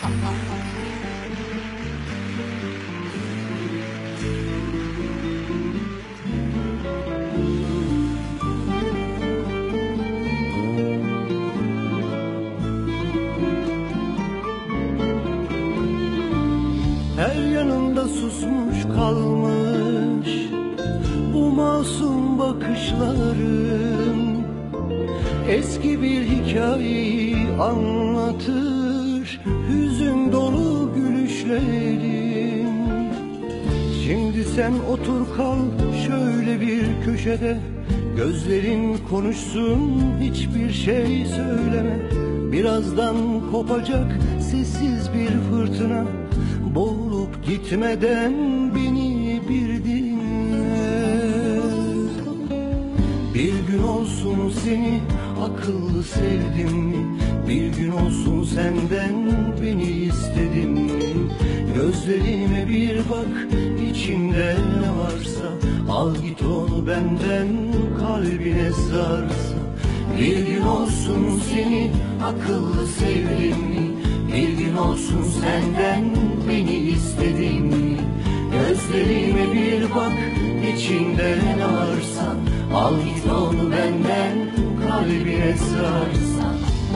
Her yanında susmuş kalmış bu masum bakışların, eski bir hikayeyi anlatır hüzün dolu gülüşlerin. Şimdi sen otur kal şöyle bir köşede, gözlerin konuşsun hiçbir şey söyleme. Birazdan kopacak sessiz bir fırtına, boğulup gitmeden beni bir dinle. Bir gün olsun seni akıllı sevdim mi? Bir gün olsun senden beni istedim mi? Gözlerime bir bak, içinde ne varsa al git onu benden, kalbine sarsa. Bir gün olsun seni akıllı sevdim mi? Bir gün olsun senden beni istedin mi? Gözlerime bir bak, içinde ne varsa al git onu benden, kalbine sarsa.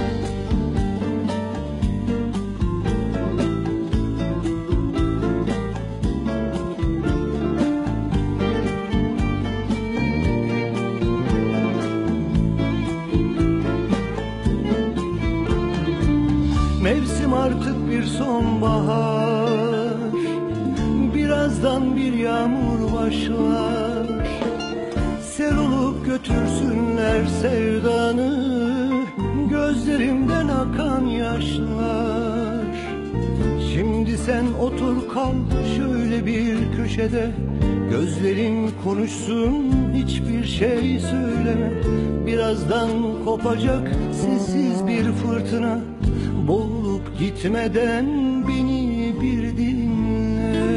Mevsim artık bir sonbahar, birazdan bir yağmur başlar. Sel olup götürsünler sevdanı, gözlerimden akan yaşlar. Şimdi sen otur kal şöyle bir köşede, gözlerin konuşsun hiçbir şey söyleme. Birazdan kopacak sessiz bir fırtına, boğulup gitmeden beni bir dinle.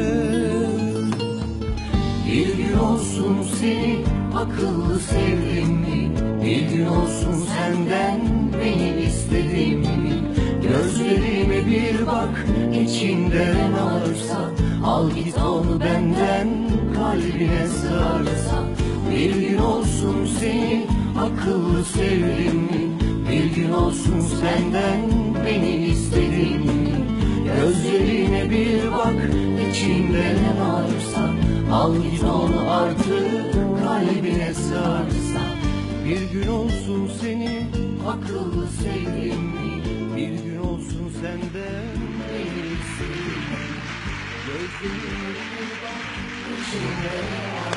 Bir gün olsun seni akıllı sevdim mi? Bir gün olsun senden beni istedim mi? Gözlerime bir bak, içinde ne varsa al git onu benden, kalbine sarsa. Bir gün olsun seni akıllı sevdim mi? Bir gün olsun senden beni istedin mi? Gözlerine bir bak, içinde ne varsa al git onu artık, kalbine sarsa. Bir gün olsun seni akıllı sevdim mi? Bir gün olsun senden beni istedin mi? Gözlerine bir bak, içinde ne varsa